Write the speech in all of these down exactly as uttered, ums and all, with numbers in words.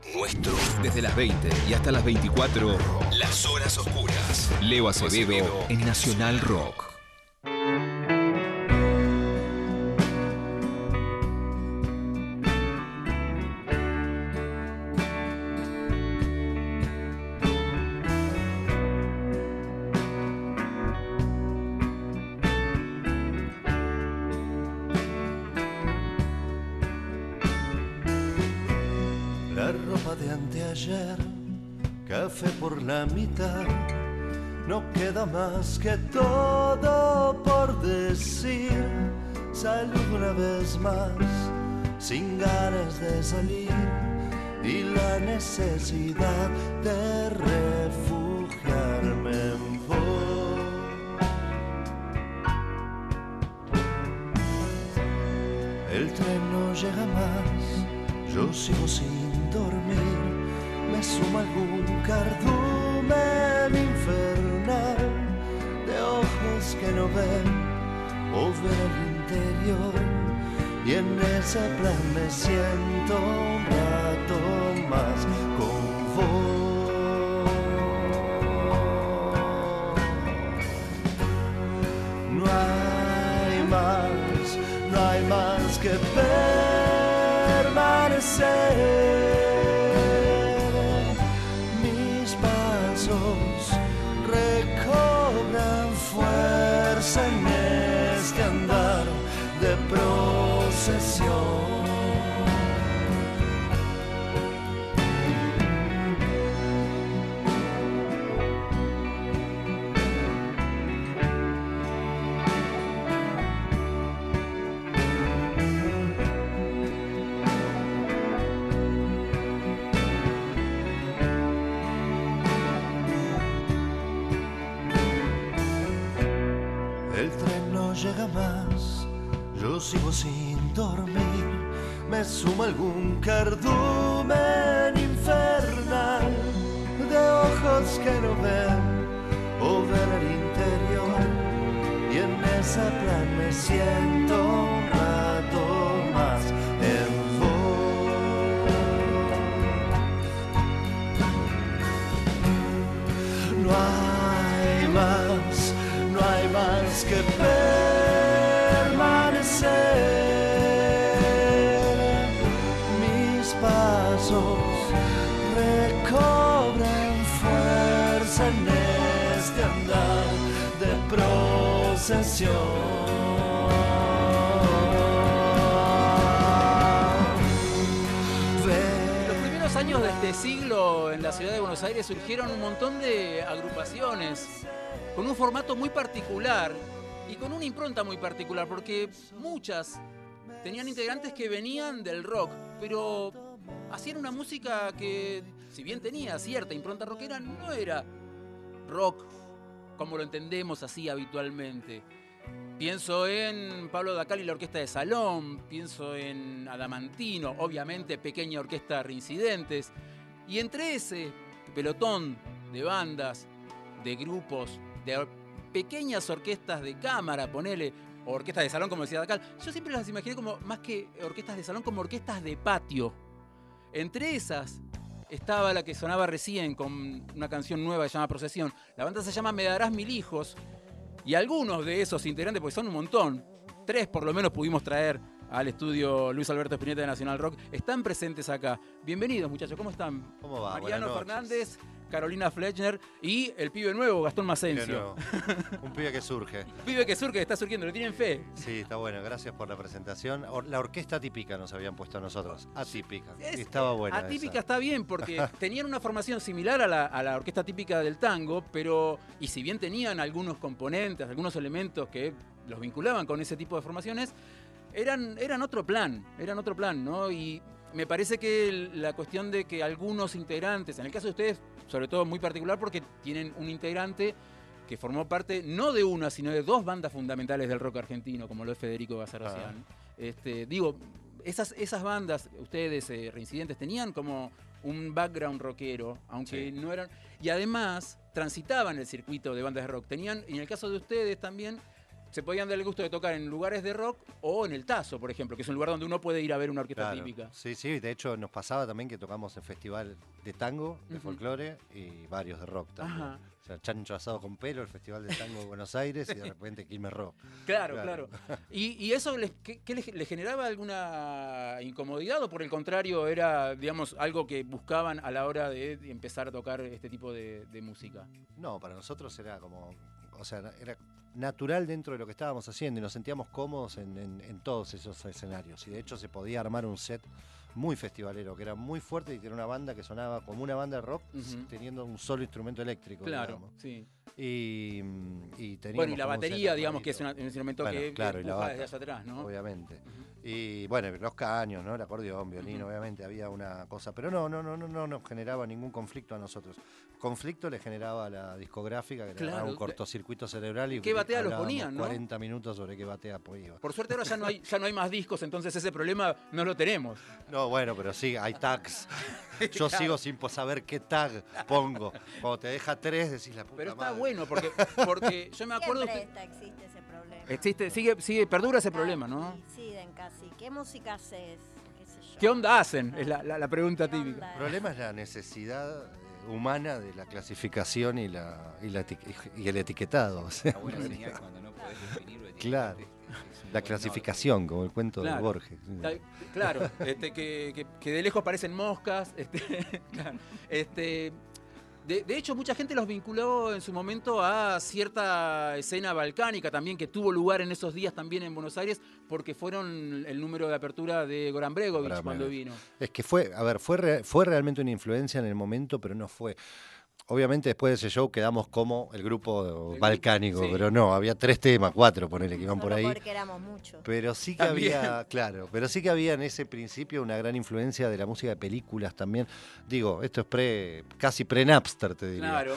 nuestro. Desde las veinte y hasta las veinticuatro, Las Horas Oscuras. Leo Acevedo en Nacional Rock. Café por la mitad, no queda más que todo por decir. Salud una vez más, sin ganas de salir y la necesidad de refugiarme en vos. El tren no llega más, yo sigo sin dormir. Me suma algún cardumen infernal de ojos que no ven o ven el interior, y en ese plan me siento un rato más con vos. No hay más, no hay más que permanecer. Recobran fuerza en este andar de procesión. Llega más, yo sigo sin dormir, me suma algún cardumen infernal de ojos que no ven o ven el interior, y en ese plan me siento un rato más en vos. No hay más, no hay más que permanecer. Mis pasos recobran fuerza en este andar de procesión. En los primeros años de este siglo en la ciudad de Buenos Aires surgieron un montón de agrupaciones con un formato muy particular y con una impronta muy particular, porque muchas tenían integrantes que venían del rock, pero hacían una música que, si bien tenía cierta impronta rockera, no era rock como lo entendemos así habitualmente. Pienso en Pablo Dacal y la Orquesta de Salón, pienso en Adamantino, obviamente Pequeña Orquesta Reincidentes, y entre ese pelotón de bandas, de grupos, de pequeñas orquestas de cámara, ponele, o orquestas de salón, como decía Dacal, yo siempre las imaginé como, más que orquestas de salón, como orquestas de patio. Entre esas estaba la que sonaba recién con una canción nueva que se llama Procesión. La banda se llama Me Darás Mil Hijos, y algunos de esos integrantes, porque son un montón, tres por lo menos pudimos traer al estudio Luis Alberto Spinetta de Nacional Rock, están presentes acá. Bienvenidos, muchachos, ¿cómo están? ¿Cómo va? Mariano Fernández, Carolina Fletchner y el pibe nuevo, Gastón Macencio. Un pibe que surge. Un pibe que surge, que está surgiendo, ¿le tienen fe? Sí, está bueno, gracias por la presentación. La orquesta típica nos habían puesto a nosotros, atípica. Es, estaba buena Atípica esa. está bien, porque tenían una formación similar a la, a la orquesta típica del tango, pero, y si bien tenían algunos componentes, algunos elementos que los vinculaban con ese tipo de formaciones, eran, eran otro plan, eran otro plan, ¿no? Y me parece que la cuestión de que algunos integrantes, en el caso de ustedes, sobre todo muy particular porque tienen un integrante que formó parte no de una, sino de dos bandas fundamentales del rock argentino, como lo es Federico Gazzarosian. Ah. Este, digo, esas, esas bandas, ustedes, eh, Reincidentes, tenían como un background rockero, aunque sí. no eran... Y además transitaban el circuito de bandas de rock. Tenían, en el caso de ustedes también, se podían dar el gusto de tocar en lugares de rock o en el Tazo, por ejemplo, que es un lugar donde uno puede ir a ver una orquesta Claro. típica. Sí, sí, de hecho nos pasaba también que tocamos en festival de tango, de Ujú. folclore y varios de rock también. Ajá. O sea, Chancho Asado con Pelo, el Festival de Tango de Buenos Aires y de repente Quilmes Rock. Claro, Claro. claro. ¿Y, y eso les, qué, qué les, les generaba alguna incomodidad o por el contrario era, digamos, algo que buscaban a la hora de empezar a tocar este tipo de, de música? No, para nosotros era como, o sea, era natural dentro de lo que estábamos haciendo y nos sentíamos cómodos en, en- en todos esos escenarios. Y de hecho se podía armar un set muy festivalero, que era muy fuerte y que era una banda que sonaba como una banda de rock, Ujú. teniendo un solo instrumento eléctrico. Claro, digamos. sí. Y, y teníamos Bueno, y la como un set batería, digamos, que es armadito. una- un instrumento Bueno, que claro, y la empuja bata, desde allá atrás, ¿no? Obviamente. Ujú. Y bueno, los caños, ¿no? El acordeón, violín, Ujú. obviamente había una cosa, pero no, no, no, no, no nos generaba ningún conflicto a nosotros. Conflicto le generaba a la discográfica, que le Claro. daba un cortocircuito cerebral y ¿Qué batea los hablábamos ponían, no? cuarenta minutos sobre qué batea pues iba. Por suerte ahora ya no hay, ya no hay más discos, entonces ese problema no lo tenemos. No, bueno, pero sí, hay tags. Yo Claro. sigo sin po- saber qué tag pongo. Cuando te deja tres, decís la puta Pero está madre. bueno, porque, porque yo me acuerdo... Siempre usted- está- existe ese problema. existe, sigue, sigue, perdura ese problema, ¿no? Coinciden casi. ¿Qué música haces? ¿Qué sé yo? ¿Qué onda hacen? Es la, la- la pregunta ¿Qué típica. onda? El problema es la necesidad eh, humana de la clasificación y, la, y, la eti- y el etiquetado. O sea, Una buena señal cuando no podés definir o etiquetarte, Claro. es- es un la buen clasificación, como el cuento Claro. de Borges. Ta- Claro, este, que, que- que de lejos parecen moscas. Este, claro, este, de, de hecho, mucha gente los vinculó en su momento a cierta escena balcánica también que tuvo lugar en esos días también en Buenos Aires porque fueron el número de apertura de Goran Bregovic Goran cuando Bregovic. vino. Es que fue, a ver, fue, re- fue realmente una influencia en el momento, pero no fue. Obviamente después de ese show quedamos como el grupo El balcánico, grupo, sí. pero no, había tres temas, cuatro, ponele que iban por Solo ahí. porque éramos muchos. Pero sí que También. había, claro, pero sí que había en ese principio una gran influencia de la música de películas también. Digo, esto es pre, casi pre-Napster, te diría. Claro.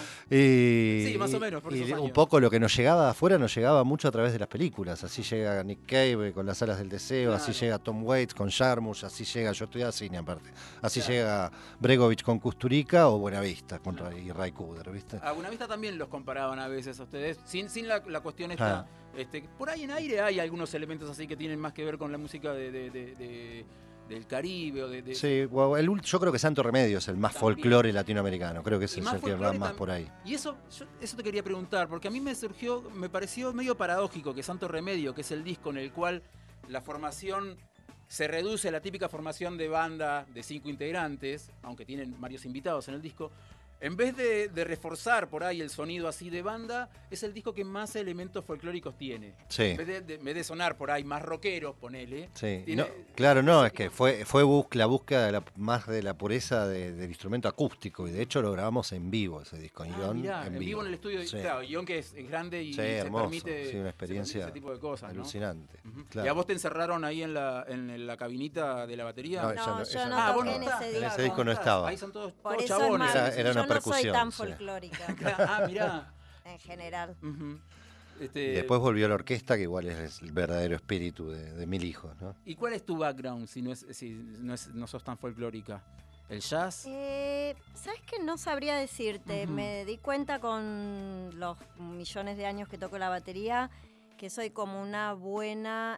Y, Sí, más o menos, por y esos un años. poco lo que nos llegaba de afuera nos llegaba mucho a través de las películas. Así llega Nick Cave con Las Alas del Deseo, así Claro. llega Tom Waits con Jarmusch, así llega, yo estudiaba cine aparte, así Claro. llega Bregovic con Kusturica o Buenavista con Ray, y Ray Cooder, ¿viste? A Buenavista también los comparaban a veces a ustedes, sin, sin la, la cuestión esta. Ah. Este, por ahí en aire hay algunos elementos así que tienen más que ver con la música de, de- de- de- del Caribe o de, de- Sí, bueno, el ul- yo creo que Santo Remedio es el más También. folclore latinoamericano, creo que ese Y es más el que va folclore más tam- por ahí. Y eso, yo- eso te quería preguntar, porque a mí me surgió, me pareció medio paradójico que Santo Remedio, que es el disco en el cual la formación se reduce a la típica formación de banda de cinco integrantes, aunque tienen varios invitados en el disco, en vez de, de reforzar por ahí el sonido así de banda, es el disco que más elementos folclóricos tiene. Sí. En vez de, de- en vez de sonar por ahí más rockero, ponele. Sí, tiene- no, claro, no, es que fue, fue bus- la búsqueda de la- más de la pureza de- del instrumento acústico y de hecho lo grabamos en vivo ese disco, en Ah, guión mirá, en en vivo. vivo en el estudio, Sí. claro, guión que es, es grande y Sí, se hermoso, permite, sí, una se experiencia permite ese tipo de cosas, ¿no? alucinante. Ujú. Claro. ¿Y a vos te encerraron ahí en la, en la cabinita de la batería? No, No, ella no- yo ella no Ah, vos toqué no en estás. ese En disco. ese disco no estaba. Ahí son todos, Por todos eso es chabones. más, Era- era una yo no soy percusión, tan sí. folclórica Ah, mirá. en general. Ujú. Y Este, después volvió la orquesta, que igual es el verdadero espíritu de, de Mil Hijos, ¿no? ¿Y cuál es tu background si no, es, si no, es- no sos tan folclórica? ¿El jazz? Eh, ¿Sabes qué? No sabría decirte. Ujú. Me di cuenta con los millones de años que toco la batería que soy como una buena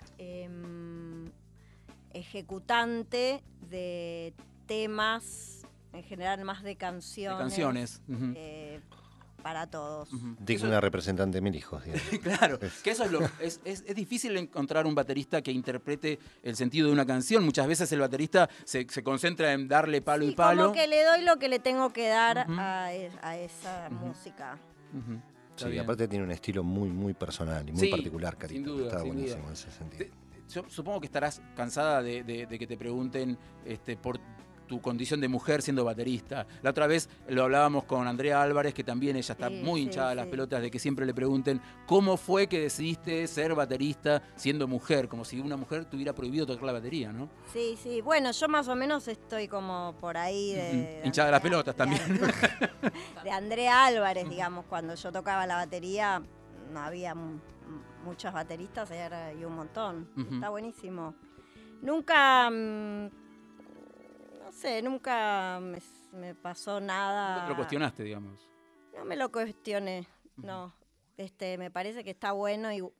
em, ejecutante de temas, en general más de De canciones. canciones. Ujú. eh, para todos. Ujú. Digna representante de Mil Hijos, digamos. Claro, que eso es lo es, es, es difícil encontrar un baterista que interprete el sentido de una canción. Muchas veces el baterista se, se concentra en darle palo Sí, y palo. como que le doy lo que le tengo que dar Ujú. a, e- a esa Ujú. música. Ujú. Está Sí, bien. aparte tiene un estilo muy, muy personal y muy Sí, particular, Carito. sin duda, Está sin buenísimo duda. en ese sentido. Te- Yo supongo que estarás cansada de, de- de que te pregunten este, por tu condición de mujer siendo baterista. La otra vez lo hablábamos con Andrea Álvarez, que también ella está Sí, muy sí, hinchada a las sí. pelotas de que siempre le pregunten cómo fue que decidiste ser baterista siendo mujer, como si una mujer tuviera prohibido tocar la batería, ¿no? Sí, sí. Bueno, yo más o menos estoy como por ahí de... Ujú. de Hinchada de las Andrea- pelotas también. De, de Andrea Álvarez, digamos, cuando yo tocaba la batería no había m- muchas bateristas, ahora hay un montón. Ujú. Está buenísimo. Nunca, mm, no sé, nunca me, me pasó nada. Lo cuestionaste, digamos. No me lo cuestioné, no. Este, me parece que está bueno y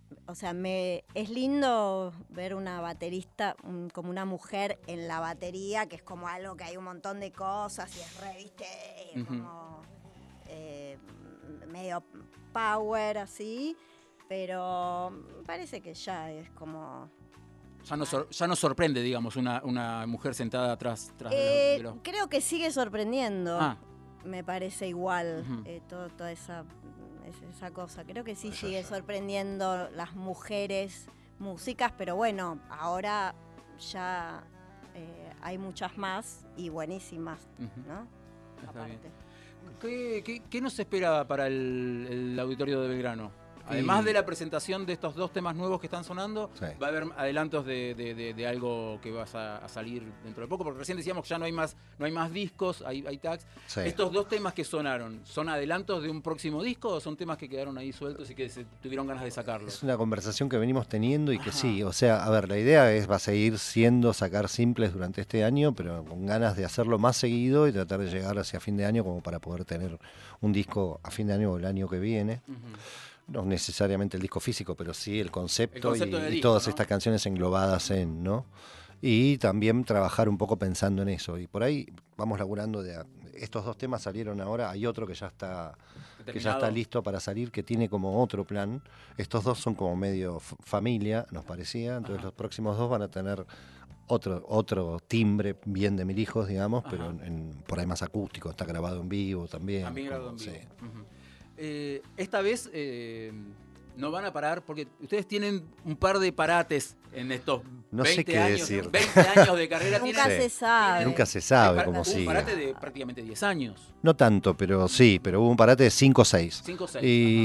o sea, me es lindo ver una baterista un- como una mujer en la batería, que es como algo que hay un montón de cosas y es re, viste, Ujú. como eh, medio power así, pero me parece que ya es como... Ya nos, sor- ya nos sorprende, digamos, una, una mujer sentada atrás, tras de Eh, los- de los- creo que sigue sorprendiendo, Ah, me parece igual, Ujú. eh, todo- toda esa, es- esa cosa. Creo que sí sigue sorprendiendo las mujeres músicas, pero bueno, ahora ya eh, hay muchas más y buenísimas, ujú, ¿no? está bien. Aparte. ¿Qué, qué- qué nos espera para el, el auditorio de Belgrano? Además Y- de la presentación de estos dos temas nuevos que están sonando, Sí. va a haber adelantos de, de- de- de algo que vas a, a salir dentro de poco, porque recién decíamos que ya no hay más, no hay más discos, hay, hay tags. Sí. Estos dos temas que sonaron, ¿son adelantos de un próximo disco o son temas que quedaron ahí sueltos y que se tuvieron ganas de sacarlos? Es una conversación que venimos teniendo y que Ajá. sí, o sea, a ver, la idea es, va a seguir siendo sacar simples durante este año, pero con ganas de hacerlo más seguido y tratar de llegar hacia fin de año como para poder tener un disco a fin de año o el año que viene. Ujú. No necesariamente el disco físico, pero sí el concepto, El concepto y, del y disco, todas ¿no? estas canciones englobadas en, ¿no? Y también trabajar un poco pensando en eso. Y por ahí vamos laburando de... a- estos dos temas salieron ahora, hay otro que ya está que ya Determinado. está listo para salir, que tiene como otro plan. Estos dos son como medio f- familia, nos parecía. Entonces Ajá. los próximos dos van a tener otro otro timbre bien de mil hijos, digamos, pero Ajá. en- por ahí más acústico. Está grabado en vivo también. También grabado en como- vivo. sí. Ujú. Eh, esta vez eh, no van a parar porque ustedes tienen un par de parates en estos No sé veinte qué años, decir. veinte años de carrera. Nunca tienen- se sabe. Nunca se sabe Hay cómo par- un sigue. parate de prácticamente diez años. No tanto, pero sí, pero hubo un parate de cinco o seis. cinco o seis.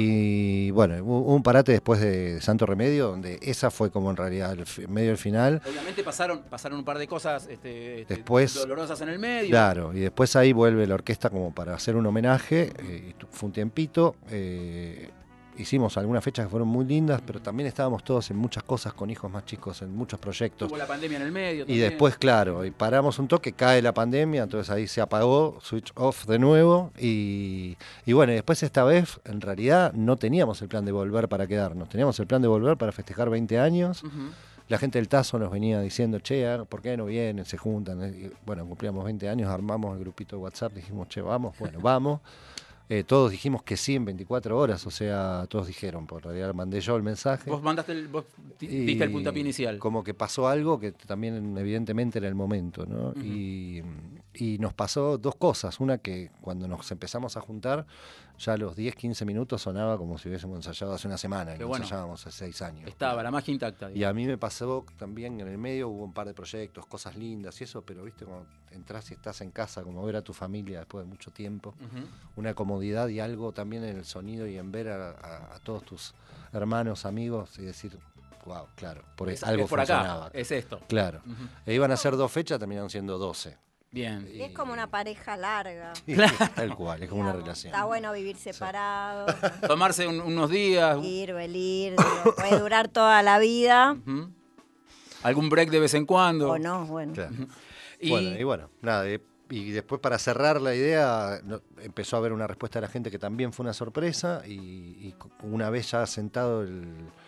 Y bueno, hubo hubo un parate después de Santo Remedio, donde esa fue como en realidad el fi- medio del final. Obviamente pasaron, pasaron un par de cosas este, este, Después- dolorosas en el medio. Claro, y después ahí vuelve la orquesta como para hacer un homenaje. eh, y tu- fue un tiempito. eh, hicimos algunas fechas que fueron muy lindas, pero también estábamos todos en muchas cosas con hijos más chicos, en muchos proyectos. Tuvo la pandemia en el medio. Y también. después, claro, y paramos un toque, cae la pandemia, entonces ahí se apagó, switch off de nuevo. Y, y bueno, y después esta vez, en realidad, no teníamos el plan de volver para quedarnos, teníamos el plan de volver para festejar veinte años. Ujú. La gente del Tazo nos venía diciendo, che, ah, ¿por qué no vienen? Se juntan. Y bueno, cumplíamos veinte años, armamos el grupito de WhatsApp, dijimos, che, vamos, bueno, vamos. Eh, todos dijimos que sí en veinticuatro horas, o sea, todos dijeron, por realidad mandé yo el mensaje. Vos mandaste el, vos di- Y diste el puntapié inicial. Como que pasó algo que también evidentemente era el momento, ¿no? Ujú. y, y nos pasó dos cosas. Una que cuando nos empezamos a juntar, ya a los diez, quince minutos sonaba como si hubiésemos ensayado hace una semana, y Qué no bueno. ensayábamos hace seis años. Estaba la magia intacta. Y digamos. a mí me pasó también en el medio, hubo un par de proyectos, cosas lindas y eso, pero viste, cuando entras y estás en casa, como ver a tu familia después de mucho tiempo, Ujú. una comodidad y algo también en el sonido y en ver a, a- a todos tus hermanos, amigos y decir, wow, claro, por Es- algo es por funcionaba. acá, es esto. Claro. Ujú. E iban a ser dos fechas, terminaron siendo doce. Bien. Y es como una pareja larga. Tal cual, es como una digamos. relación. Está bueno vivir separados, Tomarse un- unos días. ir, venir, digo, puede durar toda la vida Ujú. Algún break de vez en cuando. o no, bueno. Claro. Y, Bueno, y bueno, nada, y, y después para cerrar la idea, no- empezó a haber una respuesta de la gente que también fue una sorpresa, y, y cu- una vez ya sentado el,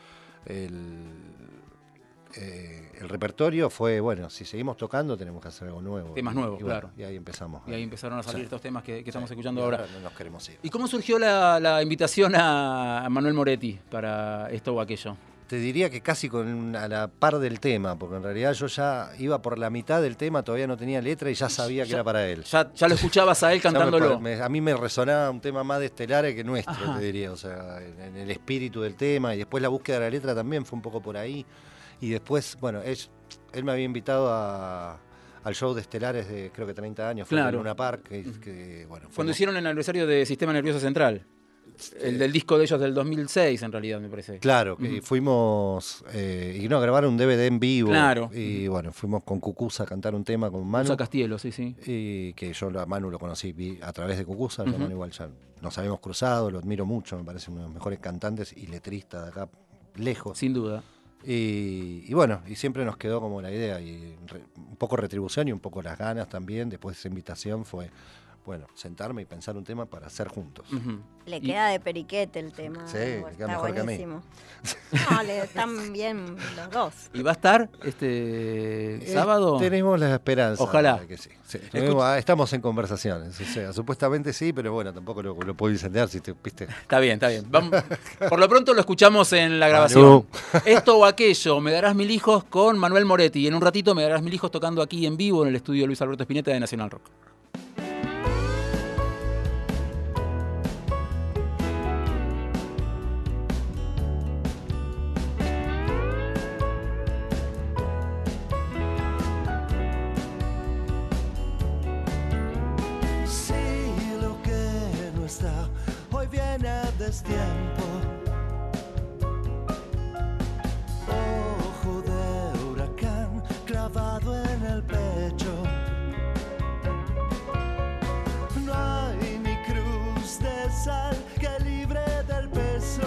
el, eh, el repertorio, fue, bueno, si seguimos tocando tenemos que hacer algo nuevo. Temas Y- nuevos, y bueno, claro. Y ahí empezamos. y ahí empezaron a salir Sí. estos temas que, que estamos Sí. escuchando Y ahora. no nos queremos ir. ¿Y cómo surgió la, la invitación a Manuel Moretti para esto o aquello? Te diría que casi con a la par del tema, porque en realidad yo ya iba por la mitad del tema, todavía no tenía letra y ya sabía que Ya- era para él. Ya, ya lo escuchabas a él Ya me cantándolo. pa- me- a mí me resonaba un tema más de Estelares que nuestro, Ajá. te diría. O sea, en, en el espíritu del tema. Y después la búsqueda de la letra también fue un poco por ahí. Y después, bueno, él, él me había invitado a, al show de Estelares de creo que treinta años. Fue Claro. en Luna Park. Que, que, bueno, Cuando fuimos- hicieron el aniversario de Sistema Nervioso Central. El del disco de ellos del dos mil seis, en realidad, me parece. Claro, que Ujú. fuimos eh, y no, a grabar un D V D en vivo. Claro. Y bueno, fuimos con Cucuza a cantar un tema con Manu. Musa Castielo, sí, sí. Y que yo a Manu lo conocí vi a través de Cucuza, Ujú. yo a Manu igual ya nos habíamos cruzado, lo admiro mucho, me parece uno de los mejores cantantes y letristas de acá, lejos. Sin duda. Y, y bueno, y siempre nos quedó como la idea, y re- un poco retribución y un poco las ganas también, después de esa invitación fue, bueno, sentarme y pensar un tema para hacer juntos. Ujú. Le Y- queda de periquete el tema. Sí, le queda está mejor que a mí. buenísimo. No, le están bien los dos. ¿Y va a estar este Eh, sábado? tenemos la esperanza. Ojalá. de que sí. Sí, tenemos- ah, estamos en conversaciones. O sea, supuestamente sí, pero bueno, tampoco lo, lo puedo incendiar si te viste. Está bien, está bien. Vamos- por lo pronto lo escuchamos en la grabación. Esto o aquello, Me darás mil hijos con Manuel Moretti. Y en un ratito Me darás mil hijos tocando aquí en vivo en el estudio Luis Alberto Spinetta de Nacional Rock. Si lo que no está hoy viene a destiempo, ojo de huracán clavado en el pecho, no hay ni cruz de sal que libre del peso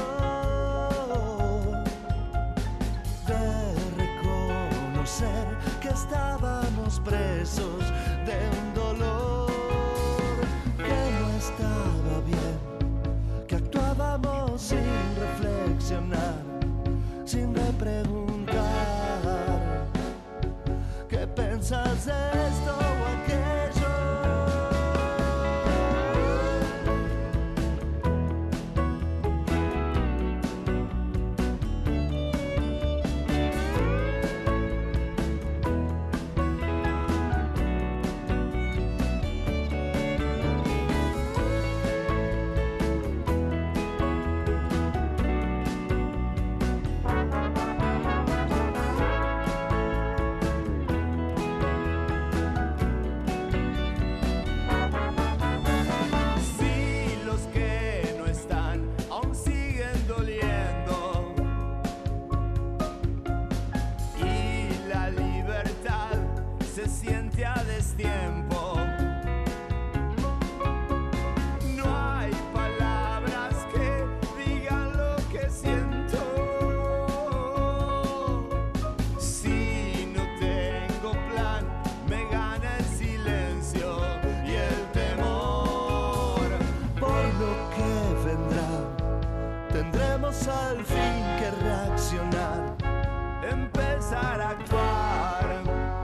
de reconocer que estábamos presos de un dolor que no estaba bien, que actuábamos sin reflexionar, sin repreguntar. ¿Qué pensás de esto o aquello? Si los que no están aún siguen doliendo y la libertad se siente a destiempo, no hay palabras que digan lo que siento. Si no tengo plan, me gana el silencio y el temor. Por lo que vendrá, tendremos al fin que reaccionar, empezar a actuar,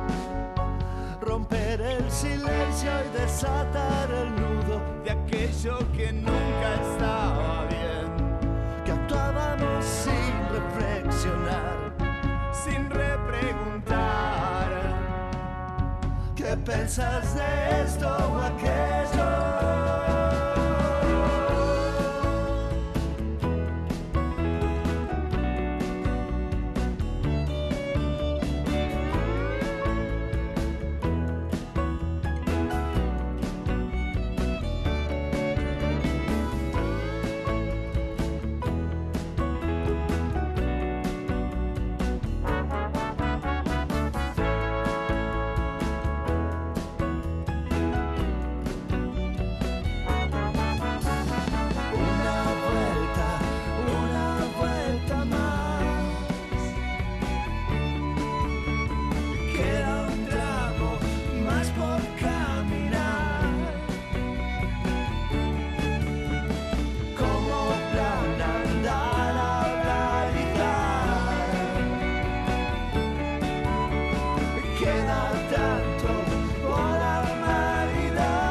romper el silencio y desatar el nudo de aquello que nunca estaba bien, que actuábamos sin reflexionar, sin repreguntar. ¿Qué pensás de esto o aquello? Una vuelta, una vuelta más. Queda un tramo más por caminar. Como plan andar, hablar y dar. Queda tanto por amar y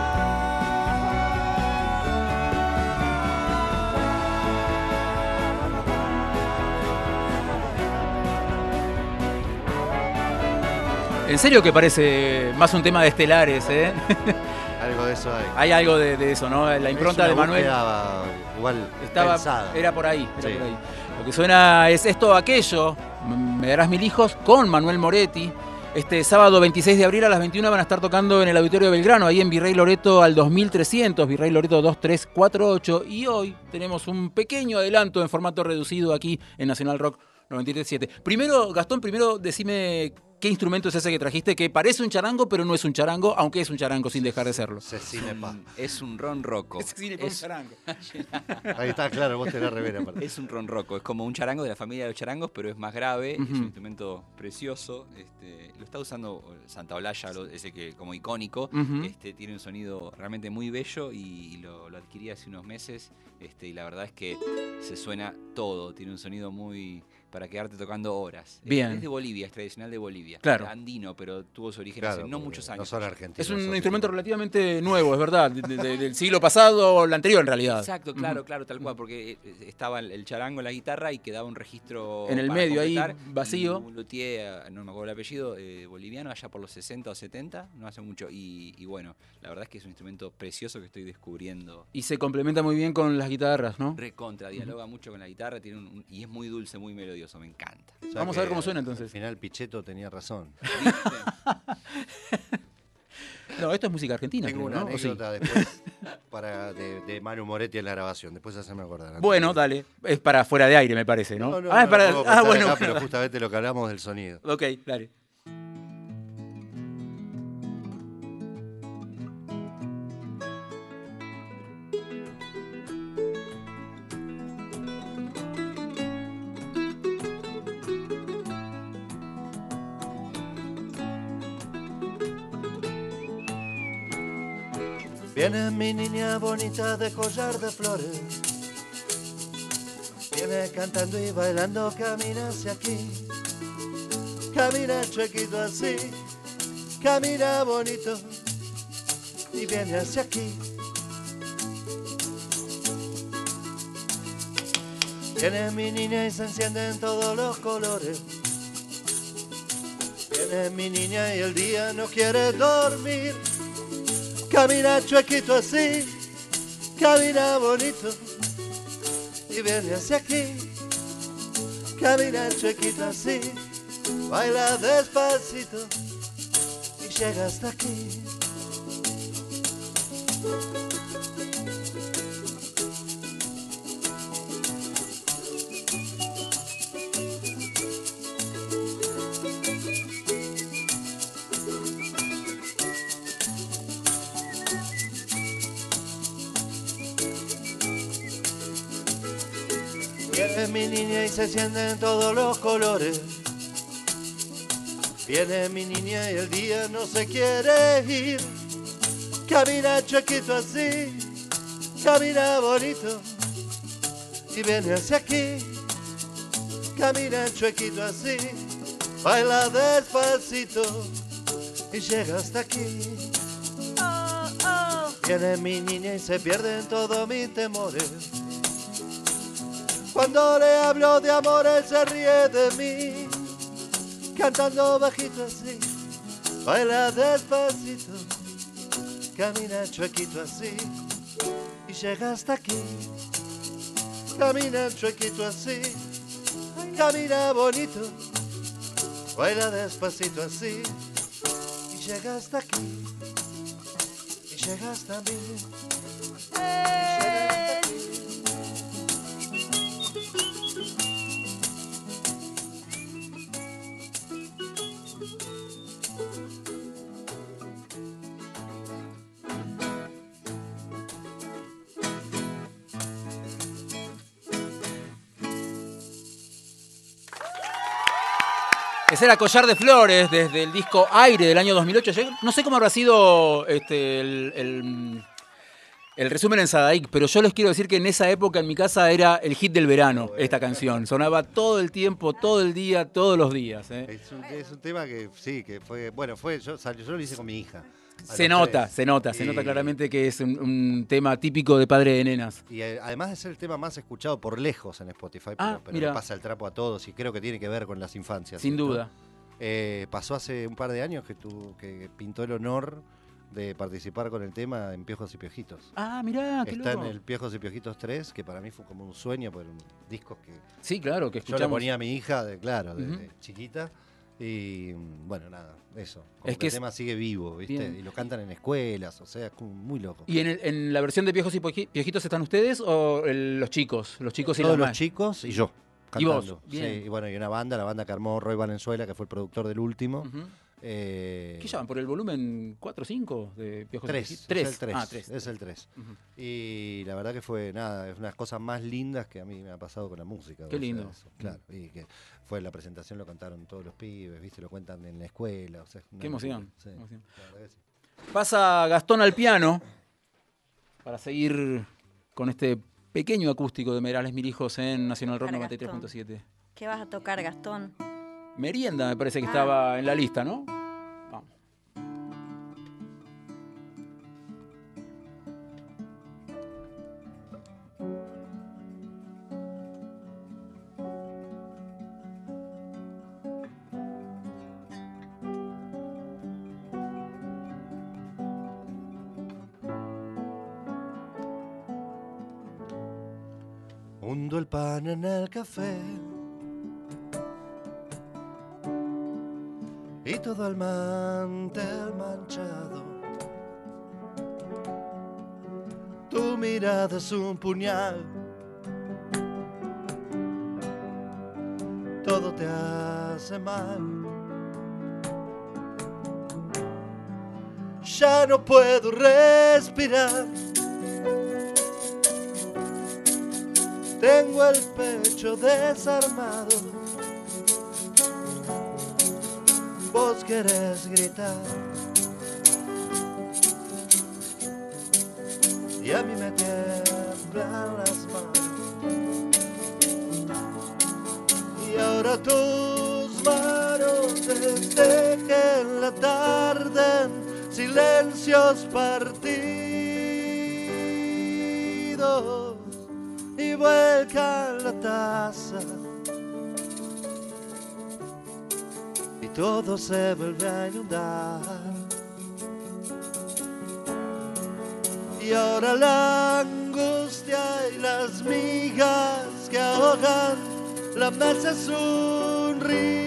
En serio que parece más un tema de estelares, ¿eh? Algo de eso hay. Hay algo de, de eso, ¿no? La impronta Es de una Manuel búsqueda igual estaba, pensada. era por ahí, era Sí. por ahí. Lo que suena es esto o aquello, Me darás mil hijos con Manuel Moretti. Este sábado veintiséis de abril a las veintiuna van a estar tocando en el Auditorio Belgrano, ahí en Virrey Loreto al dos mil trescientos, Virrey Loreto dos tres cuatro ocho. Y hoy tenemos un pequeño adelanto en formato reducido aquí en Nacional Rock noventa y tres siete. Primero, Gastón, primero decime qué instrumento es ese que trajiste, que parece un charango, pero no es un charango, aunque es un charango sin dejar de serlo. Cecine Pa. Es un ronroco. Es cine con Es- charango. Ahí está, claro, vos tenés remera. aparte. Es un ronroco, es como un charango de la familia de los charangos, pero es más grave, es Ujú. un instrumento precioso. Este, lo está usando Santa Olalla, lo- ese que como icónico. Ujú. Este, tiene un sonido realmente muy bello y, y lo, lo adquirí hace unos meses. Este, y la verdad es que se suena todo, tiene un sonido muy para quedarte tocando horas. Bien. Es de Bolivia, es tradicional de Bolivia. Claro. Andino, pero tuvo su origen Claro, hace no porque muchos años. No son argentinos. Es un son instrumento argentinos. relativamente nuevo, es verdad, de- de- del siglo pasado o el anterior en realidad. Exacto, claro, claro, tal cual, porque eh, estaba el, el charango en la guitarra y quedaba un registro En el para medio, ahí, completar, vacío. y un luthier, eh, no me acuerdo el apellido, eh, boliviano, allá por los sesenta o setenta, no hace mucho. Y, y bueno, la verdad es que es un instrumento precioso que estoy descubriendo. Y se complementa muy bien con las guitarras, ¿no? Recontra, dialoga mucho con la guitarra, tiene un, un- y es muy dulce, muy melodioso, me encanta. O sea Vamos a ver que cómo suena, Al entonces. final Pichetto tenía razón. No, esto es música argentina, Tengo creo, una ¿no? ¿O sí? anécdota después para, de, de Manu Moretti en la grabación. Después haceme acordar. Bueno, dale. Es para fuera de aire, me parece, ¿no? No, no, ah, es no para. lo puedo Ah, contar bueno, acá, bueno. pero justamente lo que hablamos del sonido. Ok, dale. Viene mi niña bonita de collar de flores. Viene cantando y bailando, camina hacia aquí. Camina chuequito así, camina bonito y viene hacia aquí. Viene mi niña y se encienden todos los colores. Viene mi niña y el día no quiere dormir. Camina chuequito así, camina bonito y viene hacia aquí. Camina chuequito así, baila despacito y llega hasta aquí. Viene mi niña y se sienten todos los colores. Viene mi niña y el día no se quiere ir. Camina chuequito así, camina bonito y viene hacia aquí. Camina chuequito así, baila despacito y llega hasta aquí. Viene mi niña y se pierden todos mis temores. Cuando le hablo de amor él se ríe de mí, cantando bajito así, baila despacito, camina chuequito así y llega hasta aquí. Camina chuequito así, camina bonito, baila despacito así y llega hasta aquí y llega hasta mí. Y llega hasta aquí. Ese era Collar de Flores, desde el disco Aire del año dos mil ocho. Yo no sé cómo habrá sido este, el, el- el resumen en Sadaic, pero yo les quiero decir que en esa época en mi casa era el hit del verano, esta canción. Sonaba todo el tiempo, todo el día, todos los días. ¿eh? Es un, es un tema que sí, que fue. Bueno, fue. Yo, salió- yo lo hice con mi hija. a Se los nota, tres. se nota, se Y- nota claramente que es un, un tema típico de padre de nenas. Y eh, además de ser el tema más escuchado por lejos en Spotify, Ah, pero, pero mira. le pasa el trapo a todos y creo que tiene que ver con las infancias. Sin esto. duda. Eh, pasó hace un par de años que, tu, que pintó el honor de participar con el tema en Piojos y Piojitos. Ah, mirá, qué Está loco. en el Piojos y Piojitos tres, que para mí fue como un sueño, porque eran discos que Sí, claro, que yo escuchamos. le ponía a mi hija, de, claro, de, Ujú. de chiquita. Y bueno, nada, eso. Como Es que que el es- tema sigue vivo, ¿viste? Bien. Y lo cantan en escuelas, o sea, es como muy loco. ¿Y en, el- en la versión de Piojos y Poji- Piojitos están ustedes o el- los chicos? Los chicos y Todos las los más? chicos y yo. ¿Y vos? cantando. Bien. Sí, y bueno, y una banda, la banda que armó Roy Valenzuela, que fue el productor del último. Ujú. eh, ¿Qué llaman? ¿Por el volumen cuatro o cinco de Piojos y Tres, Tejidos? es el tres, Ah, tres. es el tres. Ujú. Y la verdad que fue, nada, es una de las cosas más lindas que a mí me ha pasado con la música. Qué o sea, lindo. eso, claro, y que fue la presentación, lo cantaron todos los pibes, ¿viste? Lo cuentan en la escuela. O sea, es una Qué emoción. locura, sí, Qué emoción. la verdad que sí. Pasa Gastón al piano para seguir con este pequeño acústico de Merales Mirijos en Nacional Rock Para noventa y tres Gastón. punto siete. ¿Qué vas a tocar, Gastón? Merienda me parece que Ah. estaba en la lista, ¿no? Vamos. Hundo el pan en el café y todo el mantel manchado. Tu mirada es un puñal, todo te hace mal. Ya no puedo respirar. Tengo el pecho desarmado. Vos querés gritar y a mí me tiemblan las manos. Y ahora tus manos desde que en la tarde en silencios partidos y vuelcan la taza y todo se vuelve a inundar. Y ahora la angustia y las migas que ahogan la mesa es un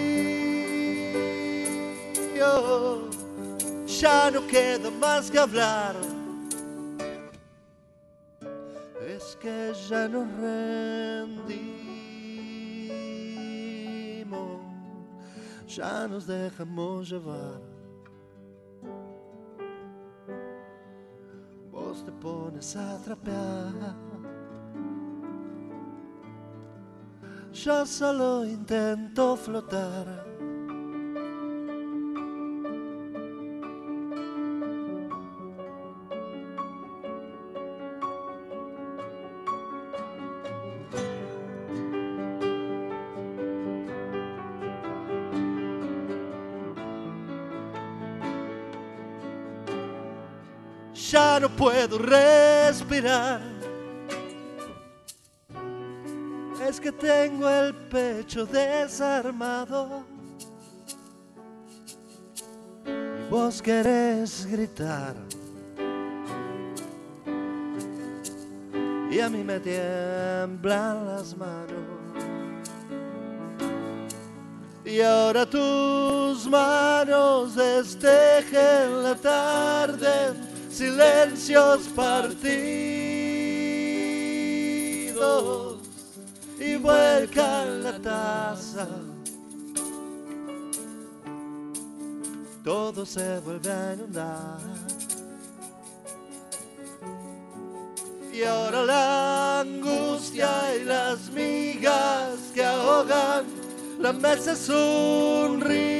río. Ya no queda más que hablar. Es que ya nos rendimos, ya nos dejamos llevar. Vos te pones a trapear, yo solo intento flotar. Ya no puedo respirar. Es que tengo el pecho desarmado y vos querés gritar y a mí me tiemblan las manos. Y ahora tus manos destejen la tarde en silencios partidos y vuelcan la taza. Todo se vuelve a inundar. Y ahora la angustia y las migas que ahogan la mesa es un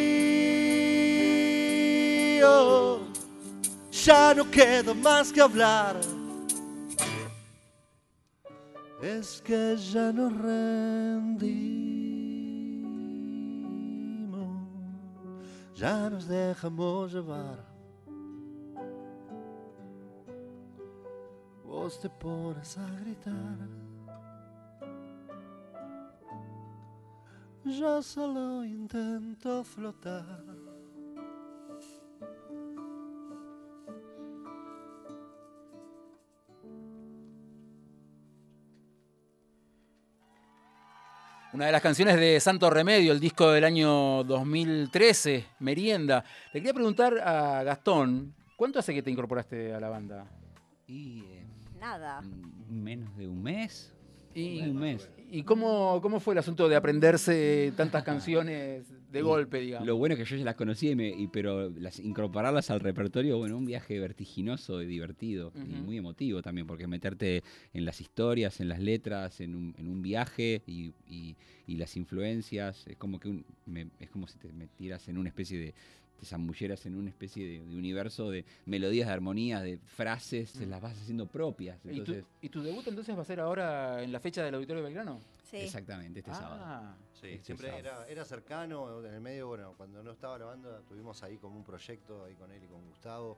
río. Ya no queda más que hablar. Es que ya nos rendimos, ya nos dejamos llevar. Vos te pones a gritar, yo solo intento flotar. Una de las canciones de Santo Remedio, el disco del año dos mil trece, Merienda. Le quería preguntar a Gastón, ¿cuánto hace que te incorporaste a la banda? Y eh, Nada. mm, menos de un mes. Y, Un mes. ¿Y cómo, cómo fue el asunto de aprenderse tantas canciones de golpe, digamos? Lo bueno es que yo ya las conocía, y me, y, pero las, incorporarlas al repertorio, bueno, un viaje vertiginoso y divertido. Ujú. Y muy emotivo también, porque meterte en las historias, en las letras, en un, en un viaje y, y, y las influencias, es como que un, me, es como si te metieras en una especie de... te zambulleras en una especie de, de universo de melodías, de armonías, de frases, se las vas haciendo propias. ¿Y, tu, Entonces, ¿Y tu debut entonces va a ser ahora en la fecha del Auditorio de Belgrano? Sí. exactamente, este sábado. Ah, Sí, Este siempre sábado. era, era cercano, en el medio, bueno, cuando no estaba la banda, tuvimos ahí como un proyecto ahí con él y con Gustavo.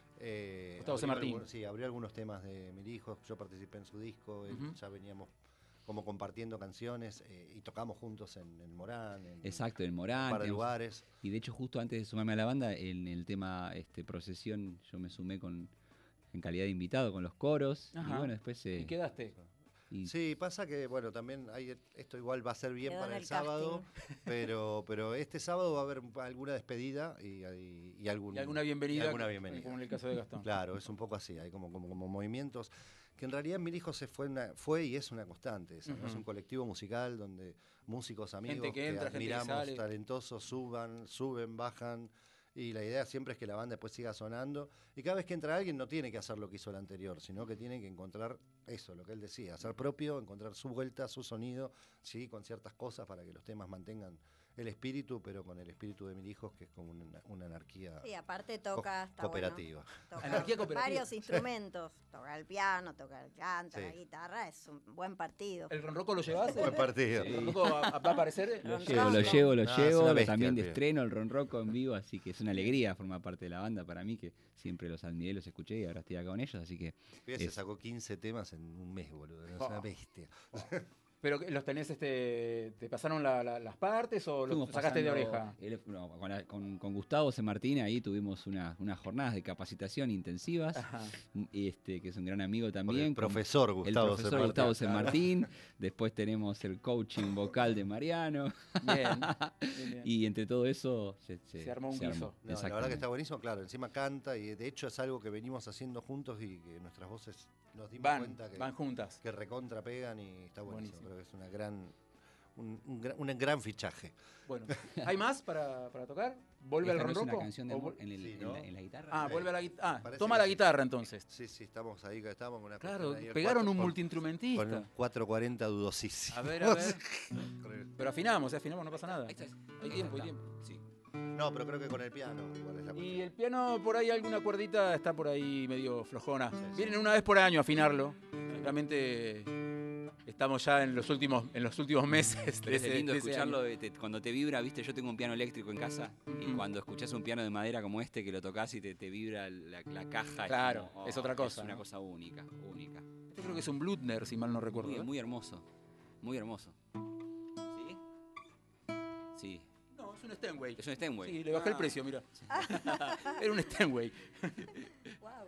Eh, Gustavo C. abrió Martín. algún- sí, abrió algunos temas de Mil Hijos, yo participé en su disco, él- Ujú. ya veníamos como compartiendo canciones eh, y tocamos juntos en, en Morán, en Exacto, en un Morán. par de digamos. lugares. Y de hecho, justo antes de sumarme a la banda, en el tema este, Procesión, yo me sumé con en calidad de invitado con los coros. Ajá. Y bueno, después... eh, ¿y quedaste? y- Sí, pasa que, bueno, también hay, esto igual va a ser bien Quedó en para el, el sábado, pero, pero este sábado va a haber alguna despedida y, y, y algún, ¿Y alguna bienvenida? y alguna bienvenida. Como en el caso de Gastón. Claro, es un poco así, hay como, como, como movimientos que en realidad Mil Hijos se fue, una, fue y es una constante. esa, ¿no? Ujú. Es un colectivo musical donde músicos amigos Gente que entra, gente que admiramos, sale. talentosos, suban, suben, bajan. Y la idea siempre es que la banda después siga sonando. Y cada vez que entra alguien no tiene que hacer lo que hizo el anterior, sino que tiene que encontrar eso, lo que él decía, hacer propio, encontrar su vuelta, su sonido, sí, con ciertas cosas para que los temas mantengan el espíritu, pero con el espíritu de Mil Hijos, que es como una, una anarquía Sí, aparte co- toca, está cooperativa. bueno, toca Anarquía cooperativa. varios instrumentos. Toca el piano, toca el canto, Sí. la guitarra, es un buen partido. ¿El ronroco lo llevas? Buen partido. ¿El ronroco va, va a aparecer? Lo Ron llevo, lo Ronco. llevo, lo No, es llevo. una bestia, También de el pibe. estreno el ronroco en vivo, así que es una alegría formar parte de la banda para mí, que siempre los admiré, los escuché y ahora estoy acá con ellos, así que Pibe se Es- sacó quince temas en un mes, boludo. Es Oh. una bestia. ¿Pero que los tenés, este, te pasaron la- la- las partes o los fuimos sacaste de pasando- oreja? el- no, con, la- con- con Gustavo C. Martín ahí tuvimos una- unas jornadas de capacitación intensivas, Ajá. este, que es un gran amigo Por también. el con- profesor el Gustavo profesor Semartí. Gustavo C. Martín, después tenemos el coaching vocal de Mariano, Bien. bien, bien. y entre todo eso se, Se armó un guiso. No, la verdad que Exactamente. está buenísimo, claro, encima canta y de hecho es algo que venimos haciendo juntos y que nuestras voces nos dimos Van, cuenta que, van juntas. que recontra pegan y está buenísimo. Buenísimo. Creo que es una gran, un, un gran, un gran fichaje. Bueno, ¿hay más para, para tocar? ¿Vuelve al Esta no es ronroco? una canción de ¿O amor vol- en, el- Sí, en ¿no? la, en la guitarra. Ah, Sí. vuelve a la guitarra. Ah, Parece toma que la sí. guitarra entonces. Sí, sí, estamos ahí, estamos con una Claro, cuestión ahí, el pegaron cuatro- un con- multiinstrumentista. Con un cuatrocientos cuarenta dudosísimo. A ver, a ver. Con el- Pero afinamos, eh, afinamos, no pasa nada. Ahí está. Hay tiempo, hay tiempo. Sí. No, pero creo que con el piano igual es la Y cuestión. el piano, por ahí alguna cuerdita está por ahí medio flojona. Sí, sí. Vienen una vez por año a afinarlo. Realmente estamos ya en los últimos, en los últimos meses. Pero es ese- lindo ese escucharlo año. de- te- cuando te vibra, viste, yo tengo un piano eléctrico en casa y Ujú. cuando escuchás un piano de madera como este que lo tocas y te, te vibra la, la caja. Claro, como, es otra cosa, Es una ¿no? cosa única, única. Este creo que es un Blutner, si mal no recuerdo. Muy, ¿eh? muy hermoso, muy hermoso. ¿Sí? Sí. No, es un Steinway. Es un Steinway. Sí, le bajé el Ah. precio, mira. Era un Steinway. Guau.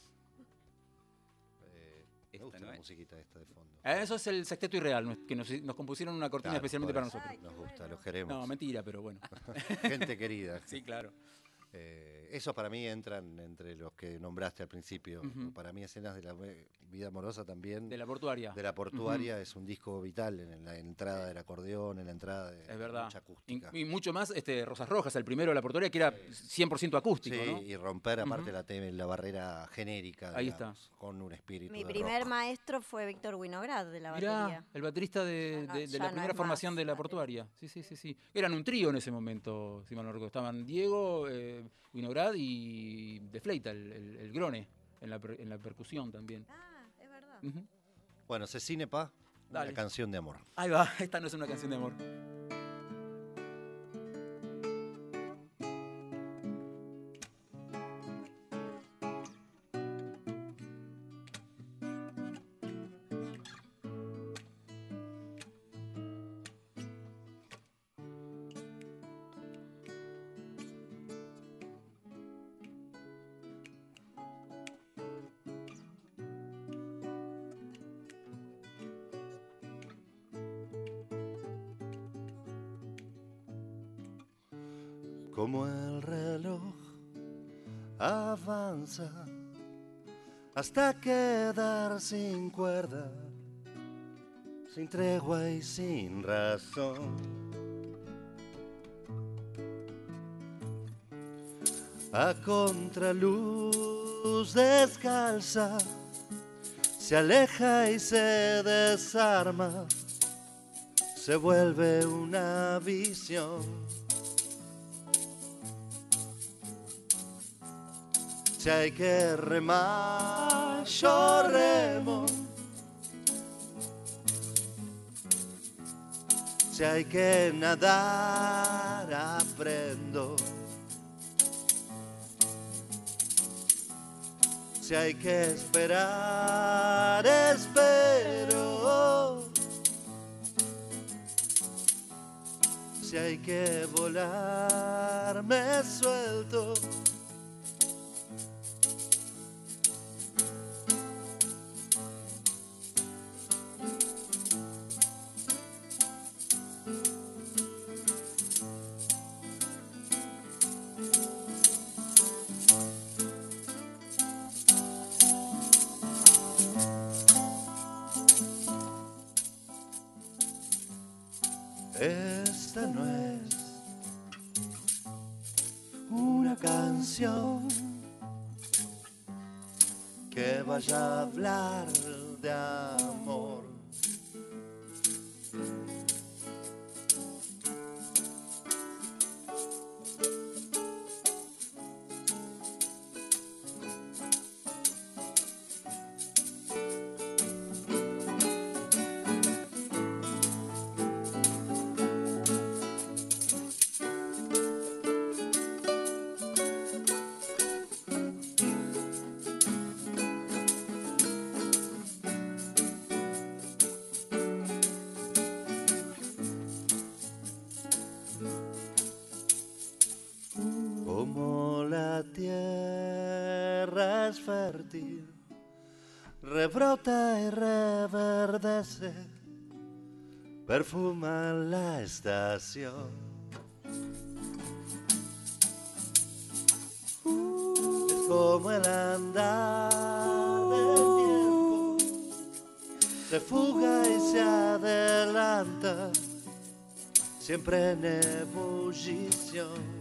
Eh, me Esta gusta no la es. musiquita esta de fondo. Ah, Eso es el Sexteto Irreal, nos- que nos, nos compusieron una cortina Claro, especialmente por para eso. nosotros. Ay, Nos qué gusta, bueno. los queremos. No, mentira, pero bueno. Gente querida. Sí, claro. Eh, esos para mí entran entre los que nombraste al principio. Ujú. Para mí Escenas de la eh, Vida Amorosa también. De la portuaria. de la portuaria es un disco vital en la entrada del acordeón, en la entrada de Es verdad. mucha Y, acústica. y mucho más este, Rosas Rojas, el primero de la portuaria, que era cien por ciento acústico, Sí, ¿no? y romper aparte Ujú. la, te- la barrera genérica, Ahí digamos, con un espíritu Mi de primer rock. maestro fue Víctor Winograd de la Mirá, batería. el baterista de, Ya no- de- de ya la no primera es formación más de la baterista. portuaria. Sí, sí, sí, sí. Eran un trío en ese momento, si mal no recuerdo. Estaban Diego, eh, Winograd y De Fleita, el, el- el grone, en la, per- en la percusión también. Ah, es verdad. Ujú. Bueno, Cecine Pa, Dale. una canción de amor. Ahí va, esta no es una canción de amor. Como el reloj avanza hasta quedar sin cuerda, sin tregua y sin razón. A contraluz descalza, se aleja y se desarma, se vuelve una visión. Si hay que remar, yo remo. Si hay que nadar, aprendo. Si hay que esperar, espero. Si hay que volar, me suelto. Esta no es una canción que vaya a hablar de amor. Como la tierra es fértil, rebrota y reverdece, perfuma la estación. Es como el andar del tiempo, se fuga y se adelanta, siempre en ebullición.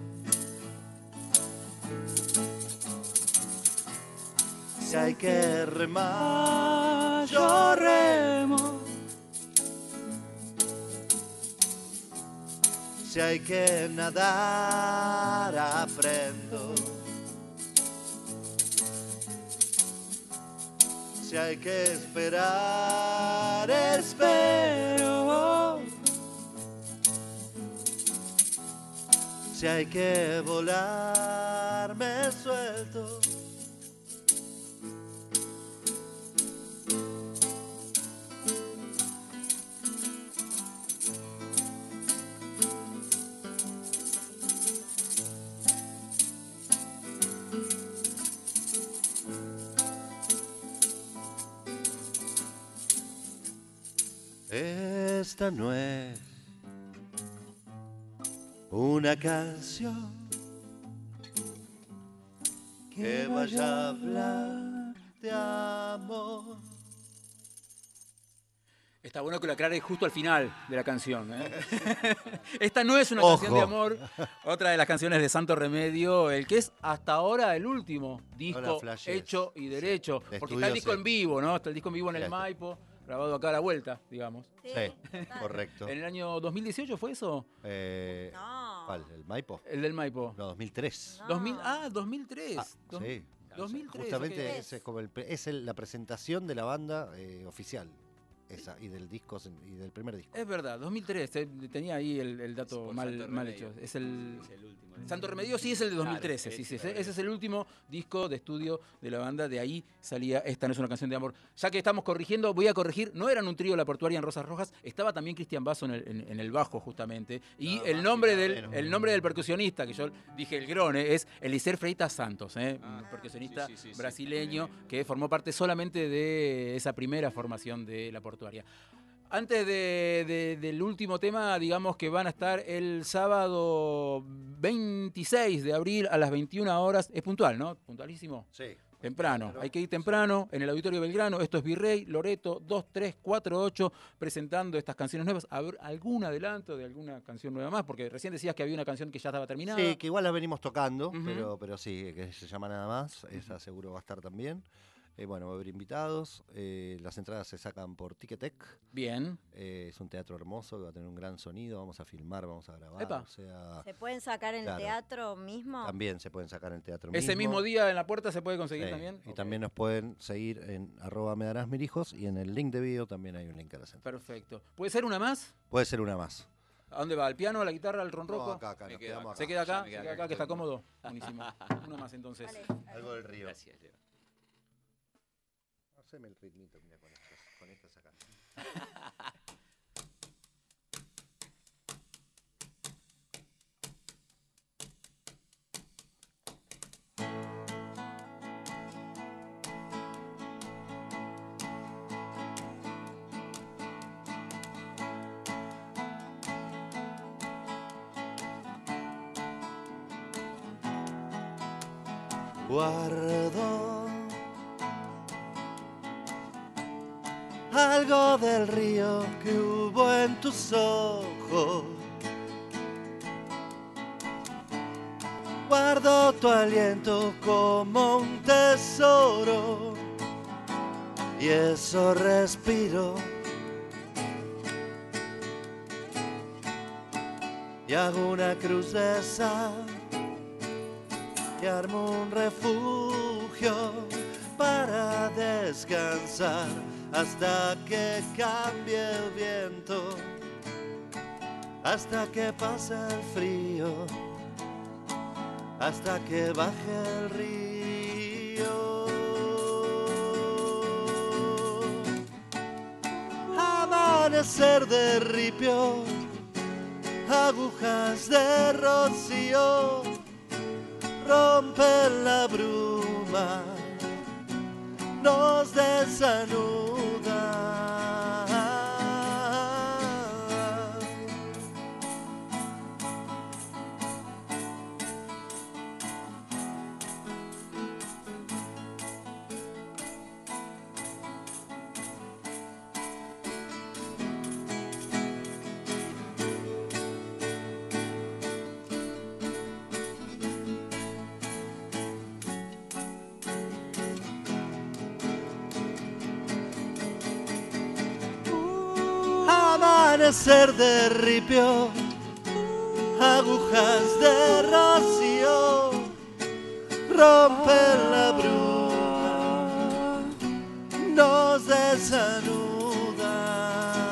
Si hay que remar, yo remo. Si hay que nadar, aprendo. Si hay que esperar, espero. Si hay que volar, me suelto. Esta no es una canción que vaya a hablar de amor. Está bueno que lo aclare justo al final de la canción, ¿eh? Esta no es una Ojo. canción de amor, otra de las canciones de Santo Remedio, el que es hasta ahora el último disco Hola, flashes. hecho y derecho. De Porque está el estudio, disco sí. en vivo, ¿no? Está el disco en vivo en el Este. Maipo, grabado acá a la vuelta, digamos. Sí, Sí, total. correcto. ¿En el año dos mil dieciocho fue eso? Eh, No. ¿Cuál? ¿El Maipo? El del Maipo. No, dos mil tres. No. dos mil, ah, dos mil tres. Ah, Dos- sí. dos mil tres. Justamente ok. ese es como el, pre- es el- la presentación de la banda eh, oficial. Esa, y del disco y del primer disco. Es verdad, dos mil tres. eh, Tenía ahí el, el dato Por mal, Santo mal Remedio. hecho. Es el. Es el último. Santo Remedio sí es el de dos mil trece, Claro, sí, sí, ese, ese, ese es el último disco de estudio de la banda, de ahí salía Esta no es una canción de amor. Ya que estamos corrigiendo, voy a corregir, no eran un trío La Portuaria en Rosas Rojas, estaba también Cristian Basso en el, en, en el bajo justamente, y Ah, el más nombre, que nada del, menos. el nombre del percusionista, que yo dije el grone, es Elicer Freitas Santos, ¿eh? Ah, un percusionista sí, sí, sí, sí. brasileño Bien, bien. que formó parte solamente de esa primera formación de La Portuaria. Antes de, de- del último tema, digamos que van a estar el sábado veintiséis de abril a las veintiuna horas. Es puntual, ¿no? Puntualísimo. Sí. Temprano, hay que ir temprano en el Auditorio Belgrano. Esto es Virrey, Loreto, dos tres cuatro ocho, presentando estas canciones nuevas. A ver, ¿algún adelanto de alguna canción nueva más? Porque recién decías que había una canción que ya estaba terminada. Sí, que igual la venimos tocando, Ujú. pero, pero sí, que se llama Nada Más. Esa seguro va a estar también. Eh, bueno, va a haber invitados. Eh, las entradas se sacan por Ticketek. Bien. Eh, es un teatro hermoso que va a tener un gran sonido. Vamos a filmar, vamos a grabar. Epa. O sea, ¿Se pueden sacar en Claro. el teatro mismo? también se pueden sacar en el teatro Ese mismo día en la puerta se puede conseguir Sí, también. Y Ok. también nos pueden seguir en arroba me darás mil hijos y en el link de video también hay un link a la entradas. Perfecto. ¿Puede ser una más? Puede ser una más. ¿A dónde va? ¿Al piano, a la guitarra, al ronroco? No, acá, acá, Me nos quedo quedamos acá. ¿Se acá. queda acá? Ya me ¿Se queda queda acá, acá que está estoy cómodo? Buenísimo. Una más entonces. Dale, dale. Algo del río. Gracias, Leo. Haceme el ritmito, mira, con estas, con estas acá. Guardo algo del río que hubo en tus ojos. Guardo tu aliento como un tesoro y eso respiro. Y hago una cruz de sal y armo un refugio para descansar hasta que cambie el viento, hasta que pase el frío, hasta que baje el río. Amanecer de ripio, agujas de rocío, rompen la bruma, nos desanuda. Amanecer de ripio, agujas de rocío, rompen la bruma, nos desanuda.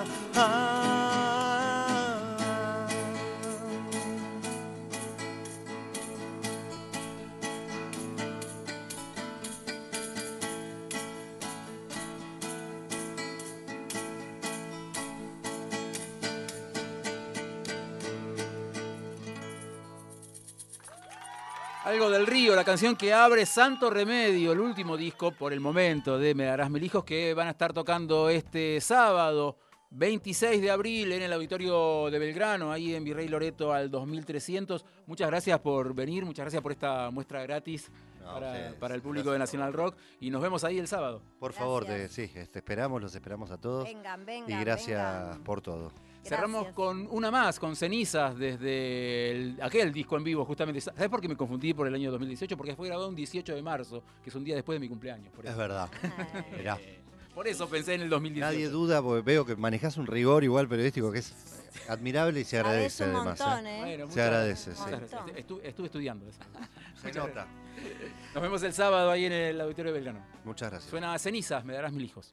Algo del río, la canción que abre Santo Remedio, el último disco por el momento de Me Darás Mil Hijos, que van a estar tocando este sábado veintiséis de abril en el Auditorio de Belgrano, ahí en Virrey Loreto al dos mil trescientos. Muchas gracias por venir, muchas gracias por esta muestra gratis No, para, ustedes. para el público de Gracias Nacional Rock y nos vemos ahí el sábado. Por favor, te, Gracias. sí, te esperamos, los esperamos a todos. Vengan, vengan. Y gracias vengan. por todo. Cerramos Gracias. con una más, con Cenizas, desde el- aquel disco en vivo, justamente. ¿Sabes por qué me confundí por el año dos mil dieciocho? Porque fue grabado un dieciocho de marzo, que es un día después de mi cumpleaños. Por Es eso, verdad. Ay. Mirá, por eso pensé en el dos mil dieciocho. nadie duda porque veo que manejás un rigor igual periodístico que es admirable y se agradece Agradece un además. montón, ¿eh? ¿eh? Bueno, Se muchas agradece, gracias. sí. Muchas gracias. Estu- estuve estudiando eso. Se nota. Nos vemos el sábado ahí en el Auditorio de Belgrano. Muchas gracias. Suena a Cenizas, Me Darás Mil Hijos.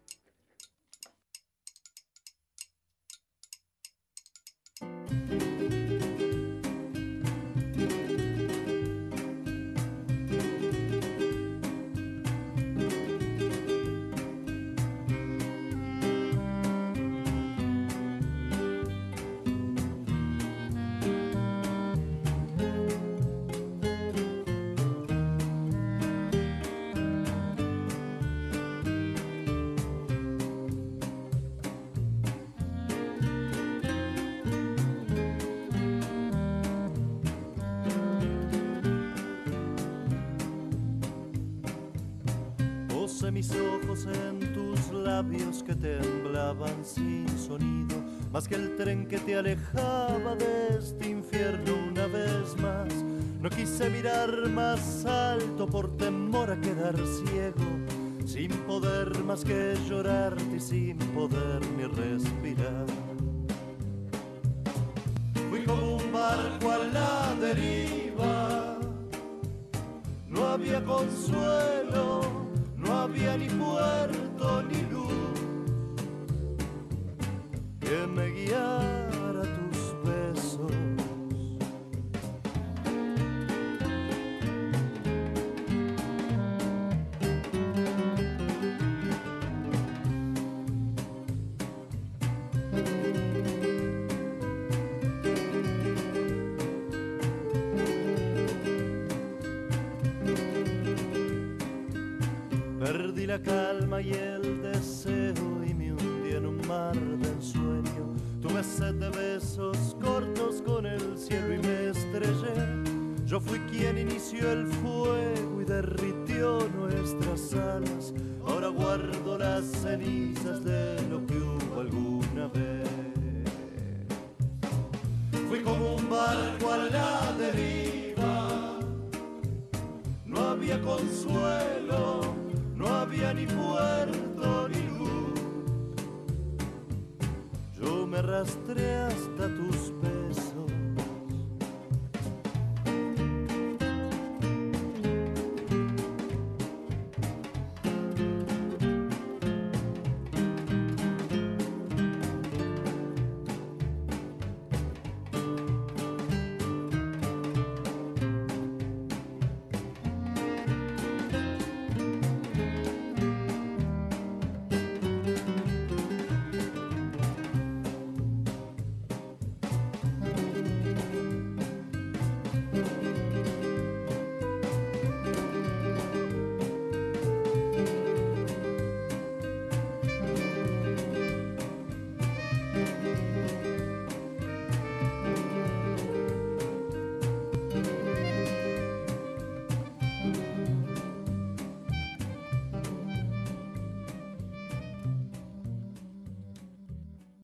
mis ojos en tus labios que temblaban sin sonido, más que el tren que te alejaba de este infierno una vez más. No quise mirar más alto por temor a quedar ciego, sin poder más que llorarte y sin poder ni respirar. Fui como un barco a la deriva, no había consuelo, no había ni puerto ni luz que me guiara a tus besos. Perdí la calma y el deseo y me hundí en un mar de ensueño. Tuve sed de besos cortos con el cielo y me estrellé. Yo fui quien inició el fuego y derritió nuestras alas. Ahora guardo las cenizas de lo que hubo alguna vez. Fui como un barco a la deriva, no había consuelo, no había ni puerto ni luz. Yo me arrastré hasta tus pelos.